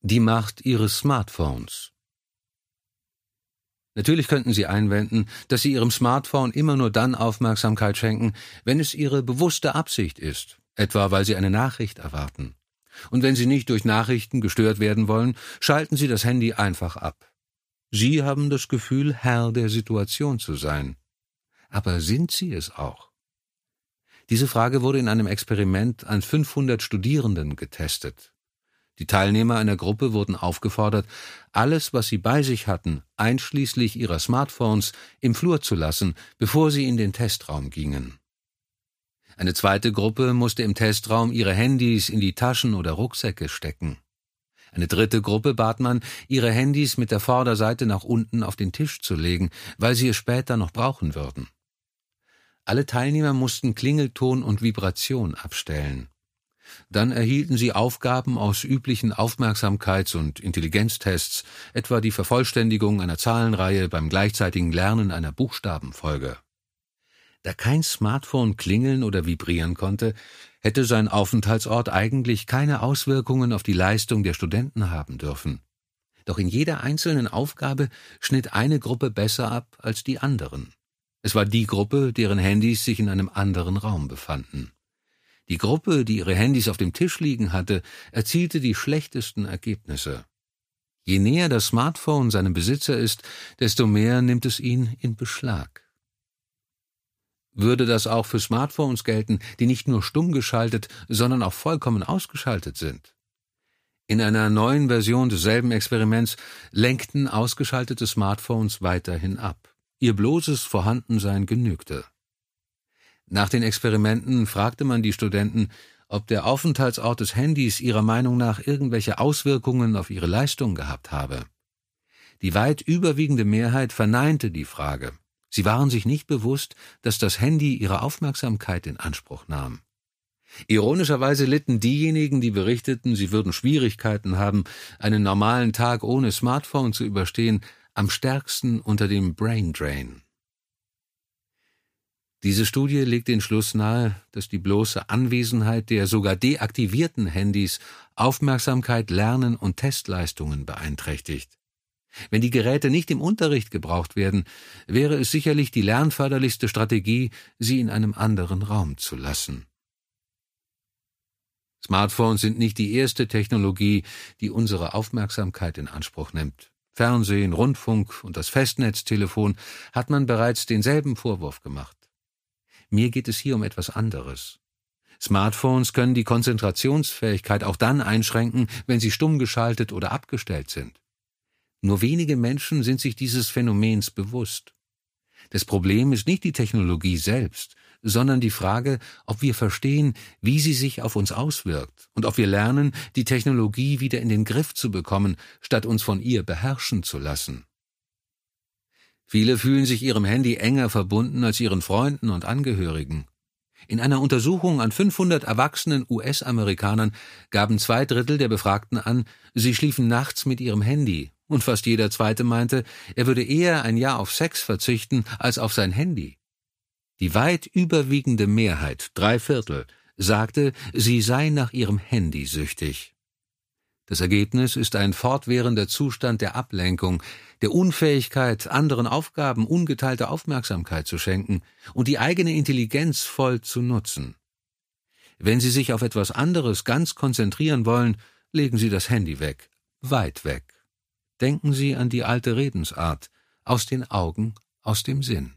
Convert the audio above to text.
Die Macht Ihres Smartphones. Natürlich könnten Sie einwenden, dass Sie Ihrem Smartphone immer nur dann Aufmerksamkeit schenken, wenn es Ihre bewusste Absicht ist, etwa weil Sie eine Nachricht erwarten. Und wenn Sie nicht durch Nachrichten gestört werden wollen, schalten Sie das Handy einfach ab. Sie haben das Gefühl, Herr der Situation zu sein. Aber sind Sie es auch? Diese Frage wurde in einem Experiment an 500 Studierenden getestet. Die Teilnehmer einer Gruppe wurden aufgefordert, alles, was sie bei sich hatten, einschließlich ihrer Smartphones, im Flur zu lassen, bevor sie in den Testraum gingen. Eine zweite Gruppe musste im Testraum ihre Handys in die Taschen oder Rucksäcke stecken. Eine dritte Gruppe bat man, ihre Handys mit der Vorderseite nach unten auf den Tisch zu legen, weil sie es später noch brauchen würden. Alle Teilnehmer mussten Klingelton und Vibration abstellen. Dann erhielten sie Aufgaben aus üblichen Aufmerksamkeits- und Intelligenztests, etwa die Vervollständigung einer Zahlenreihe beim gleichzeitigen Lernen einer Buchstabenfolge. Da kein Smartphone klingeln oder vibrieren konnte, hätte sein Aufenthaltsort eigentlich keine Auswirkungen auf die Leistung der Studenten haben dürfen. Doch in jeder einzelnen Aufgabe schnitt eine Gruppe besser ab als die anderen. Es war die Gruppe, deren Handys sich in einem anderen Raum befanden. Die Gruppe, die ihre Handys auf dem Tisch liegen hatte, erzielte die schlechtesten Ergebnisse. Je näher das Smartphone seinem Besitzer ist, desto mehr nimmt es ihn in Beschlag. Würde das auch für Smartphones gelten, die nicht nur stumm geschaltet, sondern auch vollkommen ausgeschaltet sind? In einer neuen Version desselben Experiments lenkten ausgeschaltete Smartphones weiterhin ab. Ihr bloßes Vorhandensein genügte. Nach den Experimenten fragte man die Studenten, ob der Aufenthaltsort des Handys ihrer Meinung nach irgendwelche Auswirkungen auf ihre Leistung gehabt habe. Die weit überwiegende Mehrheit verneinte die Frage. Sie waren sich nicht bewusst, dass das Handy ihre Aufmerksamkeit in Anspruch nahm. Ironischerweise litten diejenigen, die berichteten, sie würden Schwierigkeiten haben, einen normalen Tag ohne Smartphone zu überstehen, am stärksten unter dem Braindrain. Diese Studie legt den Schluss nahe, dass die bloße Anwesenheit der sogar deaktivierten Handys Aufmerksamkeit, Lernen und Testleistungen beeinträchtigt. Wenn die Geräte nicht im Unterricht gebraucht werden, wäre es sicherlich die lernförderlichste Strategie, sie in einem anderen Raum zu lassen. Smartphones sind nicht die erste Technologie, die unsere Aufmerksamkeit in Anspruch nimmt. Fernsehen, Rundfunk und das Festnetztelefon hat man bereits denselben Vorwurf gemacht. Mir geht es hier um etwas anderes. Smartphones können die Konzentrationsfähigkeit auch dann einschränken, wenn sie stumm geschaltet oder abgestellt sind. Nur wenige Menschen sind sich dieses Phänomens bewusst. Das Problem ist nicht die Technologie selbst, sondern die Frage, ob wir verstehen, wie sie sich auf uns auswirkt und ob wir lernen, die Technologie wieder in den Griff zu bekommen, statt uns von ihr beherrschen zu lassen. Viele fühlen sich ihrem Handy enger verbunden als ihren Freunden und Angehörigen. In einer Untersuchung an 500 erwachsenen US-Amerikanern gaben 2/3 der Befragten an, sie schliefen nachts mit ihrem Handy, und fast jeder Zweite meinte, er würde eher ein Jahr auf Sex verzichten als auf sein Handy. Die weit überwiegende Mehrheit, 3/4, sagte, sie sei nach ihrem Handy süchtig. Das Ergebnis ist ein fortwährender Zustand der Ablenkung, der Unfähigkeit, anderen Aufgaben ungeteilte Aufmerksamkeit zu schenken und die eigene Intelligenz voll zu nutzen. Wenn Sie sich auf etwas anderes ganz konzentrieren wollen, legen Sie das Handy weg, weit weg. Denken Sie an die alte Redensart: aus den Augen, aus dem Sinn.